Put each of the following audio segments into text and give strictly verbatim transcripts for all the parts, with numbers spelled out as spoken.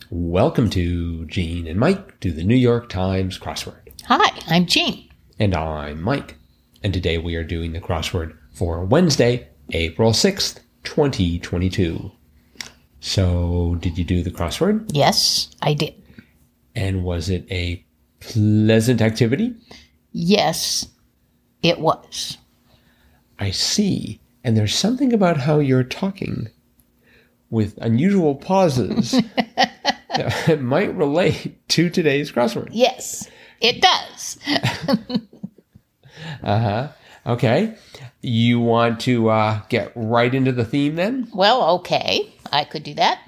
Welcome to Gene and Mike do the New York Times crossword. Hi, I'm Jean. And I'm Mike. And today we are doing the crossword for Wednesday, April sixth, twenty twenty-two. So, did you do the crossword? Yes, I did. And was it a pleasant activity? Yes, it was. I see. And there's something about how you're talking with unusual pauses that might relate to today's crossword. Yes, it does. Uh-huh. Okay. You want to uh, get right into the theme then? Well, okay, I could do that.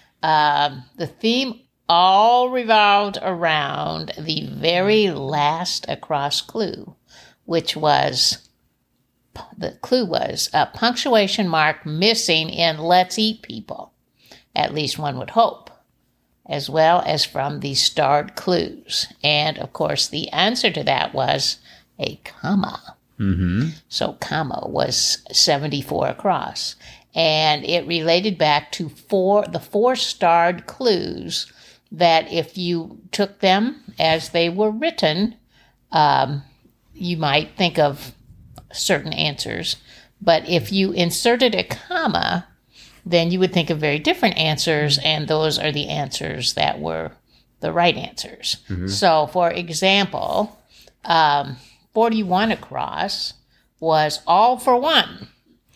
Um, the theme all revolved around the very last across clue, which was, the clue was a punctuation mark missing in Let's Eat People. At least one would hope. As well as from the starred clues. And, of course, the answer to that was a comma. Mm-hmm. So, comma was seventy-four across. And it related back to four the four starred clues that if you took them as they were written, um, you might think of certain answers. But if you inserted a comma, then you would think of very different answers, and those are the answers that were the right answers. Mm-hmm. So, for example, um, forty-one across was all for one,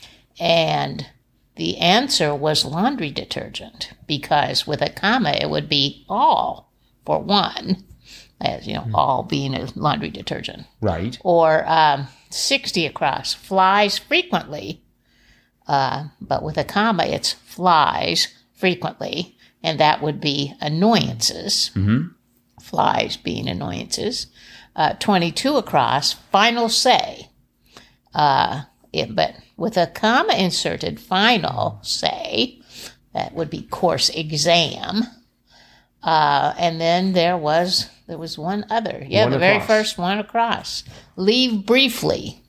and the answer was laundry detergent, because with a comma it would be all for one, as you know, mm-hmm. all being a laundry detergent. Right. Or um, sixty across, flies frequently. Uh, but with a comma, it's flies frequently, and that would be annoyances. Mm-hmm. Flies being annoyances. Uh, twenty-two across, final say. Uh, it, but with a comma inserted, final say, that would be course exam. Uh, and then there was there was one other. Yeah, one the across. very first one across. Leave briefly.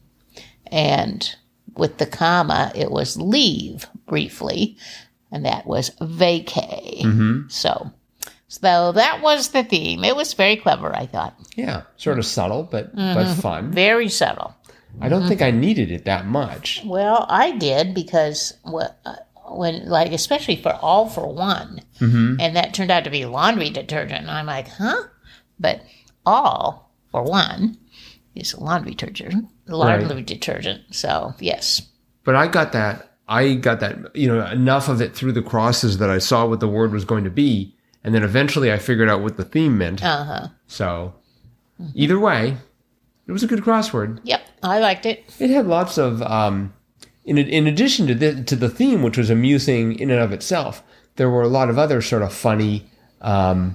And with the comma, it was leave briefly, and that was vacay. Mm-hmm. So, so that was the theme. It was very clever, I thought. Yeah, sort of subtle, but Mm-hmm. but fun. Very subtle. I don't Mm-hmm. think I needed it that much. Well, I did because when, like, especially for all for one, Mm-hmm. and that turned out to be laundry detergent. And I'm like, huh? But all for one is laundry detergent. Laundry Right. detergent. So yes. But I got that. I got that. You know, enough of it through the crosses that I saw what the word was going to be, and then eventually I figured out what the theme meant. Uh huh. So, either way, it was a good crossword. Yep, I liked it. It had lots of, um, in in addition to the to the theme, which was amusing in and of itself, there were a lot of other sort of funny um,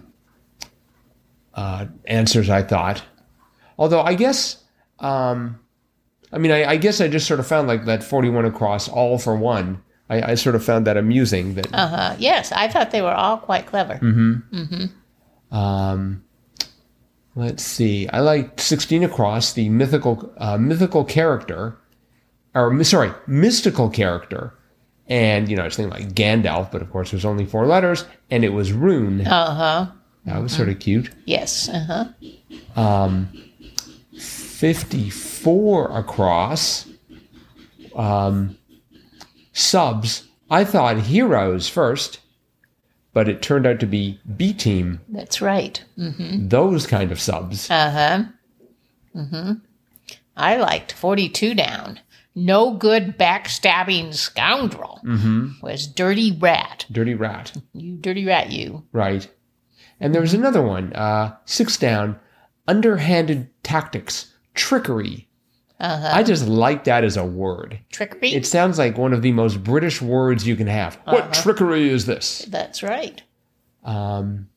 uh, answers, I thought. Although I guess, um, I mean, I, I guess I just sort of found like that forty-one across, all for one. I, I sort of found that amusing. That Uh huh. Yes, I thought they were all quite clever. Mm-hmm. Mm-hmm. Um, let's see. I like sixteen across, the mythical uh, mythical character, or sorry, mystical character. And, you know, I was thinking like Gandalf, but of course there's only four letters, and it was Rune. Uh huh. That was sort of cute. Yes. Uh huh. Um, fifty-four across, um, subs. I thought heroes first, but it turned out to be B-team. That's right. Mm-hmm. Those kind of subs. Uh huh. Mm-hmm. I liked forty-two down. No good backstabbing scoundrel Mm-hmm. was dirty rat. Dirty rat. You dirty rat, you. Right. And there was another one, uh, six down, underhanded tactics, trickery. Uh-huh. I just like that as a word. Trickery? It sounds like one of the most British words you can have. Uh-huh. What trickery is this? That's right. Um,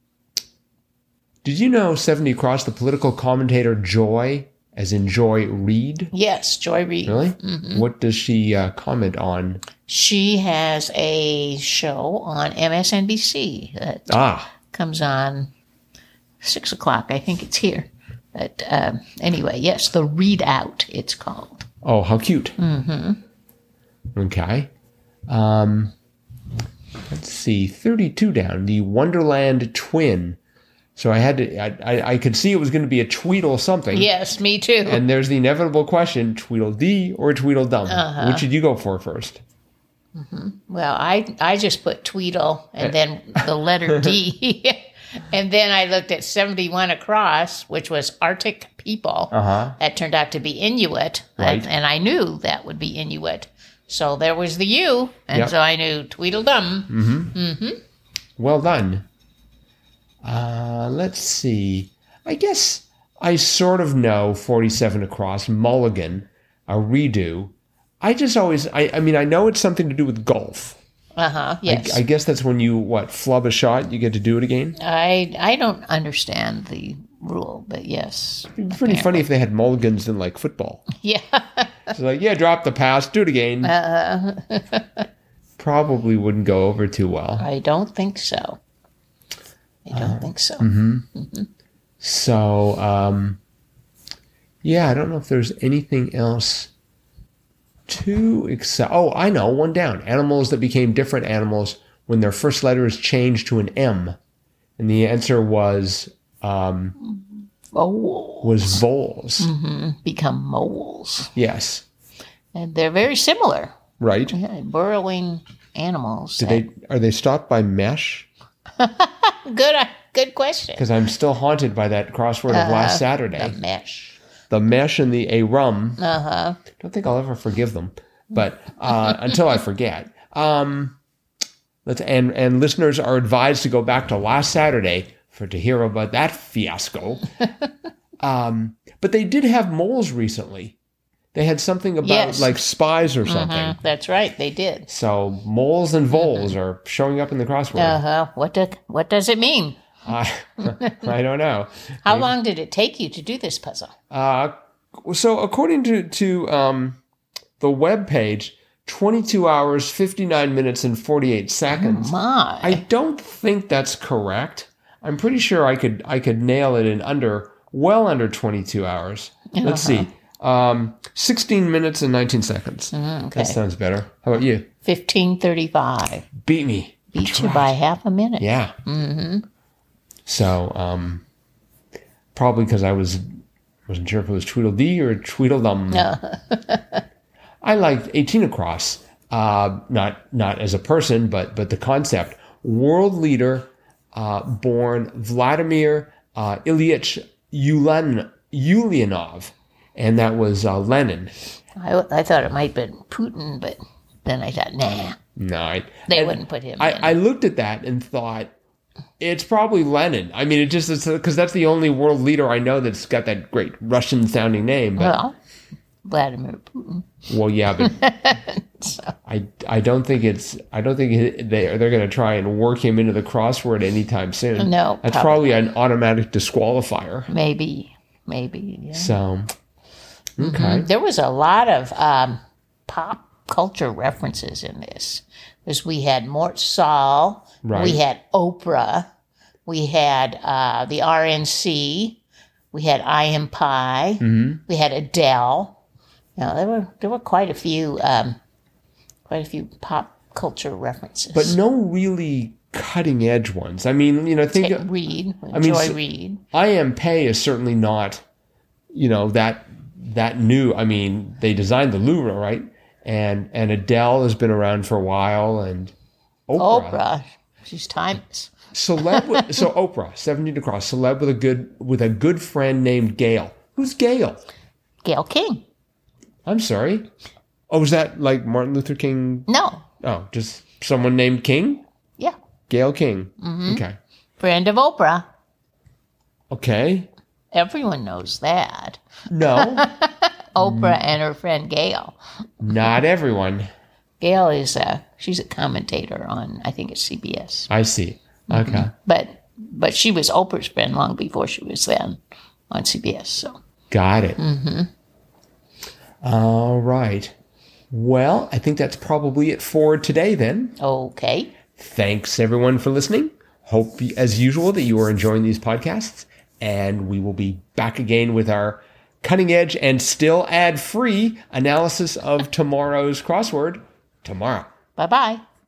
did you know seventy across, the political commentator Joy, as in Joy Reid? Yes, Joy Reid. Really? Mm-hmm. What does she uh, comment on? She has a show on M S N B C that Ah. comes on six o'clock. I think it's here. But uh, anyway, yes, the Readout, it's called. Oh, how cute. Mm-hmm. Okay. Um, let's see, thirty-two down. The Wonderland Twin. So I had to, I, I, I could see it was going to be a Tweedle something. Yes, me too. And there's the inevitable question, Tweedledee or Tweedledum? Uh-huh. Which did you go for first? Mm-hmm. Well, I I just put Tweedle and then the letter D. And then I looked at seventy-one across, which was Arctic people. Uh-huh. That turned out to be Inuit. Right. And, and I knew that would be Inuit. So there was the U. And Yep. so I knew Tweedledum. Mm-hmm. Mm-hmm. Well done. Uh, let's see. I guess I sort of know forty-seven across, Mulligan, a redo. I just always, I, I mean, I know it's something to do with golf. Uh-huh, yes. I, I guess that's when you, what, flub a shot, you get to do it again? I I don't understand the rule, but yes. It'd be pretty apparently. funny if they had mulligans in, like, football. Yeah. It's like, yeah, drop the pass, do it again. Uh, Probably wouldn't go over too well. I don't think so. I don't uh, think so. Mm-hmm. Mm-hmm. So, um, yeah, I don't know if there's anything else to excel. Oh, I know, one down. Animals that became different animals when their first letter is changed to an M. And the answer was um, voles. Was voles. Mm-hmm. Become moles. Yes. And they're very similar. Right. Yeah, burrowing animals. Do they are they stopped by mesh? Good uh, good question. Because I'm still haunted by that crossword of uh, last Saturday. The mesh. The mesh and the a rum. Uh-huh. Don't think I'll ever forgive them. But uh, until I forget. Um, let's and, and listeners are advised to go back to last Saturday for to hear about that fiasco. um, but they did have moles recently. They had something about yes. like spies or something. Mm-hmm. That's right, they did. So moles and voles mm-hmm. are showing up in the crossword. Uh-huh. What, do, what does it mean? I, I don't know. How Maybe. long did it take you to do this puzzle? Uh, so according to, to um, the web page, twenty-two hours, fifty-nine minutes, and forty-eight seconds. Oh my. I don't think that's correct. I'm pretty sure I could I could nail it in under, well under twenty-two hours. Uh-huh. Let's see. Um, sixteen minutes and nineteen seconds. Mm, okay. That sounds better. How about you? fifteen thirty-five. Beat me. Beat you by half a minute. Yeah. Mm-hmm. So, um, probably because I was, wasn't sure if it was Tweedledee or Tweedledum. No. I liked eighteen across, uh, not not as a person, but but the concept. World leader, uh, born Vladimir uh, Ilyich Ulan, Ulyanov, and that was uh, Lenin. I, I thought it might have been Putin, but then I thought, nah. No, I, they wouldn't put him I, in. I looked at that and thought, it's probably Lenin. I mean, it just because that's the only world leader I know that's got that great Russian-sounding name. But, well, Vladimir Putin. Well, yeah, but so. I, I don't think it's I don't think they they're going to try and work him into the crossword anytime soon. No, that's probably, probably an automatic disqualifier. Maybe, maybe. Yeah. So, okay. Mm-hmm. There was a lot of um, pop culture references in this. Because we had Mort Saul, right. We had Oprah, we had uh, the R N C, we had I Am Pie, mm-hmm. we had Adele. You know, there were there were quite a few um, quite a few pop culture references, but no really cutting edge ones. I mean, you know, think Take, Reed, I mean, Joy Reid. I Am Pei is certainly not, you know, that that new. I mean, they designed the Louvre, right? And and Adele has been around for a while, and Oprah. Oprah, she's timeless. Celeb, with, so Oprah, seventeen across, celeb with a good with a good friend named Gail. Who's Gail? Gail King. I'm sorry. Oh, was that like Martin Luther King? No. Oh, just someone named King? Yeah. Gail King. Mm-hmm. Okay. Friend of Oprah. Okay. Everyone knows that. No. Oprah and her friend Gail. Not everyone. Gail is a, she's a commentator on, I think it's C B S. I see. Okay. Mm-hmm. But but she was Oprah's friend long before she was then on C B S. So. Got it. Mm-hmm. All right. Well, I think that's probably it for today then. Okay. Thanks everyone for listening. Hope as usual that you are enjoying these podcasts, and we will be back again with our cutting edge and still ad-free analysis of tomorrow's crossword tomorrow. Bye-bye.